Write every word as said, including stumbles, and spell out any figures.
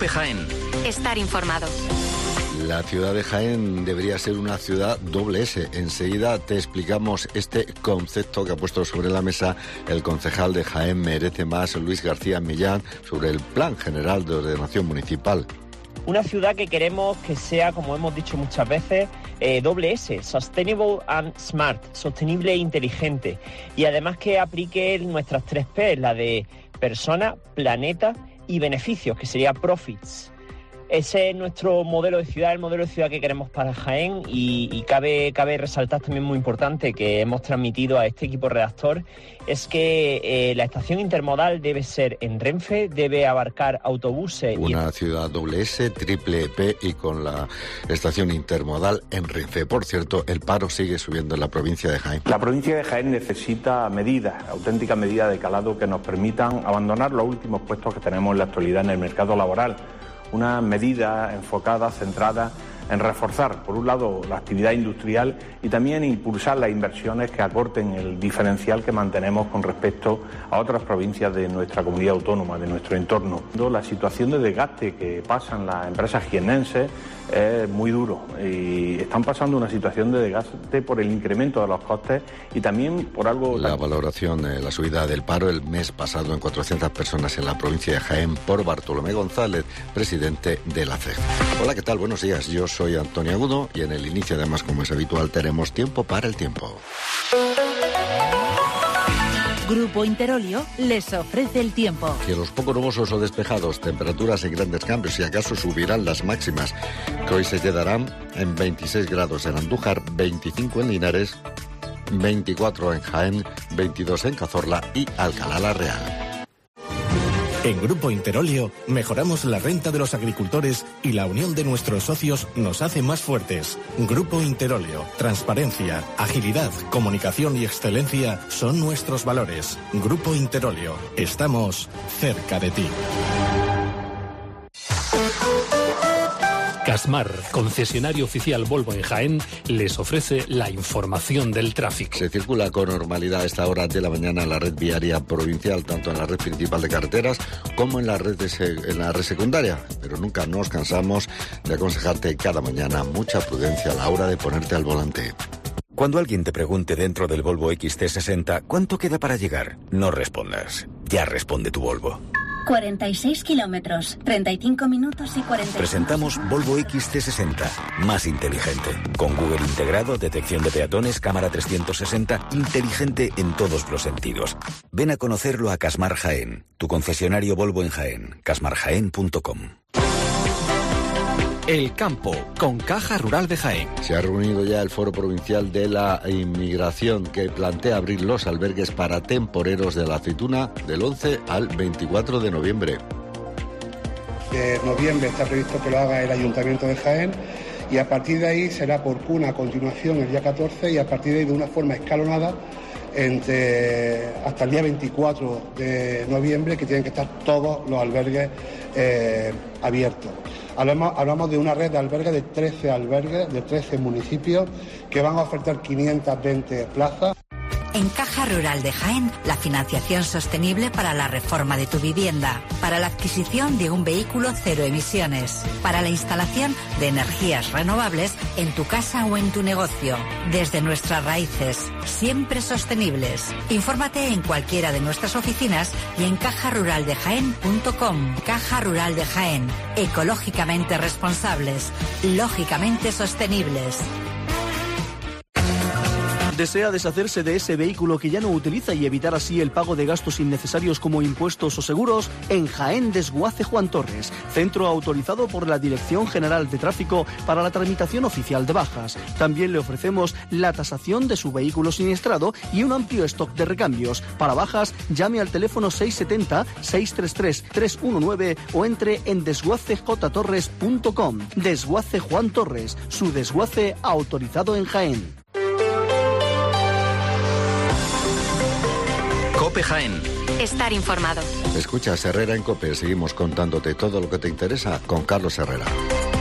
COPE Jaén. Estar informado. La ciudad de Jaén debería ser una ciudad doble S. Enseguida te explicamos este concepto que ha puesto sobre la mesa el concejal de Jaén Merece Más, Luis García Millán, sobre el Plan General de Ordenación Municipal. Una ciudad que queremos que sea, como hemos dicho muchas veces, eh, doble S, Sustainable and Smart, sostenible e inteligente. Y además que aplique nuestras tres P, la de persona, planeta y beneficios, que sería profits. Ese es nuestro modelo de ciudad, el modelo de ciudad que queremos para Jaén y, y cabe, cabe resaltar también muy importante que hemos transmitido a este equipo redactor, es que eh, la estación intermodal debe ser en Renfe, debe abarcar autobuses. Una y... ciudad doble S, triple P y con la estación intermodal en Renfe. Por cierto, el paro sigue subiendo en la provincia de Jaén. La provincia de Jaén necesita medidas, auténticas medidas de calado que nos permitan abandonar los últimos puestos que tenemos en la actualidad en el mercado laboral. Una medida enfocada, centrada en reforzar, por un lado, la actividad industrial y también impulsar las inversiones que acorten el diferencial que mantenemos con respecto a otras provincias de nuestra comunidad autónoma, de nuestro entorno. La situación de desgaste que pasan las empresas jiennenses es muy duro y están pasando una situación de desgaste por el incremento de los costes y también por algo... La valoración de la subida del paro el mes pasado en cuatrocientas personas en la provincia de Jaén por Bartolomé González, presidente de la C E G. Hola, ¿qué tal? Buenos días. Yo soy Antonio Agudo y en el inicio, además, como es habitual, tenemos tiempo para el tiempo. Grupo Interolio les ofrece el tiempo. Cielos poco nubosos o despejados, temperaturas en grandes cambios y acaso subirán las máximas, que hoy se quedarán en veintiséis grados en Andújar, veinticinco en Linares, veinticuatro en Jaén, veintidós en Cazorla y Alcalá la Real. En Grupo Interolio mejoramos la renta de los agricultores y la unión de nuestros socios nos hace más fuertes. Grupo Interolio, transparencia, agilidad, comunicación y excelencia son nuestros valores. Grupo Interolio, estamos cerca de ti. Casmar, concesionario oficial Volvo en Jaén, les ofrece la información del tráfico. Se circula con normalidad a esta hora de la mañana en la red viaria provincial, tanto en la red principal de carreteras como en la red, de se- en la red secundaria. Pero nunca nos cansamos de aconsejarte cada mañana mucha prudencia a la hora de ponerte al volante. Cuando alguien te pregunte dentro del Volvo X C sesenta ¿cuánto queda para llegar? No respondas. Ya responde tu Volvo. cuarenta y seis kilómetros, treinta y cinco minutos y cuarenta y cinco. Presentamos Volvo X C sesenta, más inteligente. Con Google integrado, detección de peatones, cámara trescientos sesenta, inteligente en todos los sentidos. Ven a conocerlo a Casmar Jaén, tu concesionario Volvo en Jaén, casmar jaén punto com. El campo, con Caja Rural de Jaén. Se ha reunido ya el Foro Provincial de la Inmigración, que plantea abrir los albergues para temporeros de la aceituna del once al veinticuatro de noviembre. De noviembre está previsto que lo haga el Ayuntamiento de Jaén y a partir de ahí será por cuna a continuación el día catorce y a partir de ahí de una forma escalonada entre hasta el día veinticuatro de noviembre, que tienen que estar todos los albergues eh, abiertos. Hablamos, hablamos de una red de albergues de trece albergues, de trece municipios, que van a ofertar quinientas veinte plazas. En Caja Rural de Jaén, la financiación sostenible para la reforma de tu vivienda, para la adquisición de un vehículo cero emisiones, para la instalación de energías renovables en tu casa o en tu negocio, desde nuestras raíces, siempre sostenibles. Infórmate en cualquiera de nuestras oficinas y en caja rural de jaén punto com. Caja Rural de Jaén, ecológicamente responsables, lógicamente sostenibles. ¿Desea deshacerse de ese vehículo que ya no utiliza y evitar así el pago de gastos innecesarios como impuestos o seguros? En Jaén Desguace Juan Torres, centro autorizado por la Dirección General de Tráfico para la tramitación oficial de bajas. También le ofrecemos la tasación de su vehículo siniestrado y un amplio stock de recambios. Para bajas, llame al teléfono seis siete cero, seis tres tres, tres uno nueve o entre en desguace j torres punto com. Desguace Juan Torres, su desguace autorizado en Jaén. COPE Jaén. Estar informado. Escuchas Herrera en COPE. Seguimos contándote todo lo que te interesa con Carlos Herrera.